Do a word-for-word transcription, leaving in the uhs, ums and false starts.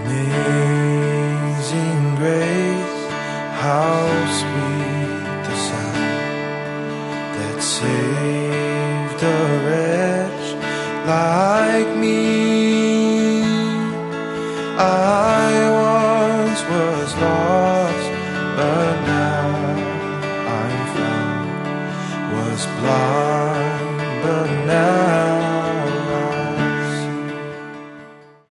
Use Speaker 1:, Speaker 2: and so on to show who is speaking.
Speaker 1: Amazing grace, how sweet the sound that saved a wretch like me. I once was lost, but now I'm found, was blind, but now